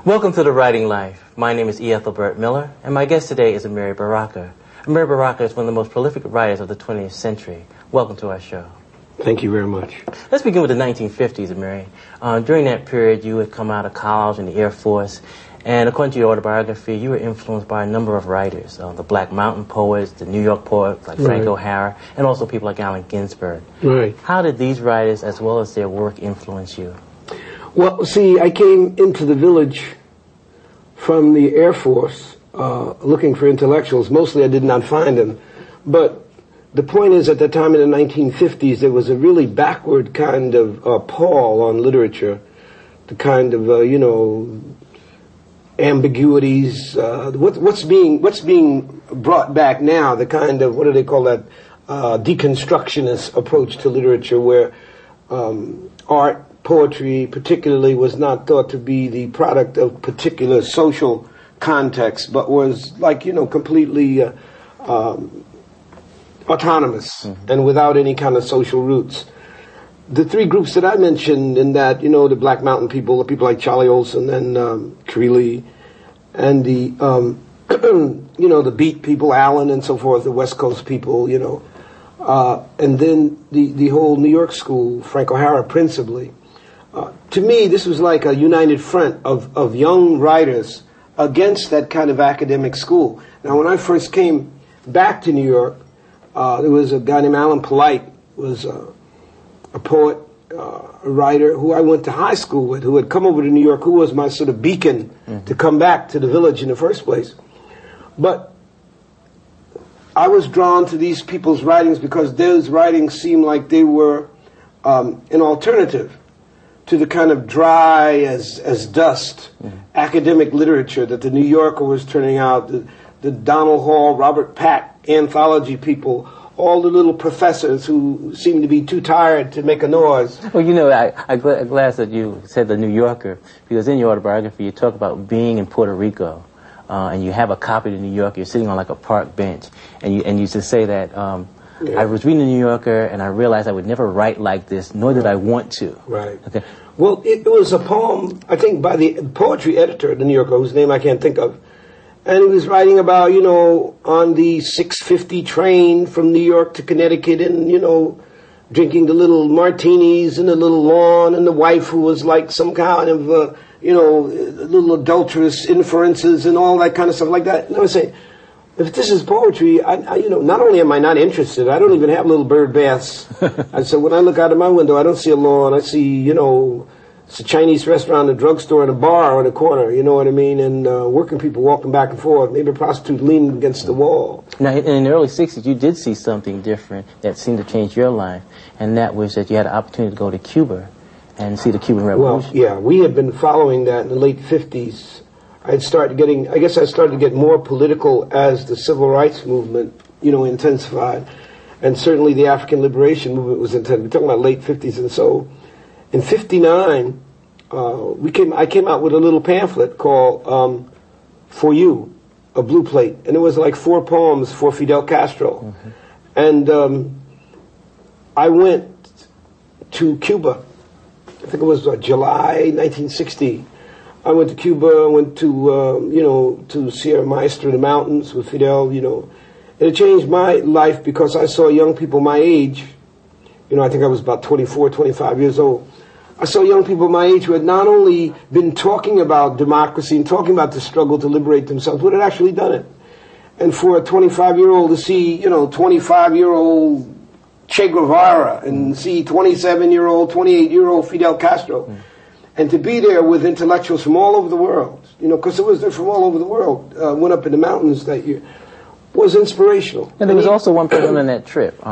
Welcome to The Writing Life. My name is E. Ethelbert Miller, and my guest today is Amiri Baraka. Amiri Baraka is one of the most prolific writers of the 20th century. Welcome to our show. Thank you very much. Let's begin with the 1950s, Amiri. During that period, you had come out of college in the Air Force, and according to your autobiography, you were influenced by a number of writers, the Black Mountain poets, the New York poets like Frank O'Hara, and also people like Allen Ginsberg. Right. How did these writers, as well as their work, influence you? Well, see, I came into the village from the Air Force looking for intellectuals. Mostly I did not find them. But the point is, at the time in the 1950s, there was a really backward kind of pall on literature, the kind of, ambiguities. What's being brought back now, the kind of, what do they call that, deconstructionist approach to literature, where art, poetry particularly, was not thought to be the product of particular social context, but was completely autonomous and without any kind of social roots. The three groups that I mentioned in that, the Black Mountain people, the people like Charlie Olson and Creeley, and the, the beat people, Allen and so forth, the West Coast people, and then the whole New York school, Frank O'Hara principally. To me, this was like a united front of young writers against that kind of academic school. Now, when I first came back to New York, there was a guy named Alan Polite, was a poet, a writer who I went to high school with, who had come over to New York, who was my sort of beacon to come back to the village in the first place. But I was drawn to these people's writings because those writings seemed like they were an alternative to the kind of dry as dust academic literature that the New Yorker was turning out, the Donald Hall, Robert Pack anthology people, all the little professors who seemed to be too tired to make a noise. Well, I'm glad that you said the New Yorker, because in your autobiography you talk about being in Puerto Rico, and you have a copy of the New Yorker, you're sitting on like a park bench, and you just say that I was reading the New Yorker and I realized I would never write like this, nor did I want to. Right. Okay. Well, it was a poem, I think, by the poetry editor of the New Yorker, whose name I can't think of. And he was writing about, on the 6:50 train from New York to Connecticut and, drinking the little martinis in the little lawn, and the wife who was like some kind of, little adulterous inferences and all that kind of stuff like that. And I was saying, if this is poetry, I not only am I not interested, I don't even have little bird baths. And so when I look out of my window, I don't see a lawn. I see, it's a Chinese restaurant, a drugstore, and a bar on the corner, you know what I mean? And working people walking back and forth, maybe a prostitute leaning against the wall. Now, in the early 60s, you did see something different that seemed to change your life, and that was that you had an opportunity to go to Cuba and see the Cuban Revolution. Well, yeah, we had been following that in the late 50s. I started to get more political as the civil rights movement, intensified. And certainly the African liberation movement was intense. We're talking about late 50s. And so in 59, I came out with a little pamphlet called For You, a blue plate. And it was like 4 poems for Fidel Castro. And I went to Cuba. I think it was July 1960. I went to Cuba, I went to, to Sierra Maestra, the mountains with Fidel, And it changed my life because I saw young people my age, I think I was about 24, 25 years old. I saw young people my age who had not only been talking about democracy and talking about the struggle to liberate themselves, but had actually done it. And for a 25-year-old to see, 25-year-old Che Guevara and see 27-year-old, 28-year-old Fidel Castro, and to be there with intellectuals from all over the world, because it was there from all over the world, went up in the mountains that year, was inspirational. And there was also one person on that trip.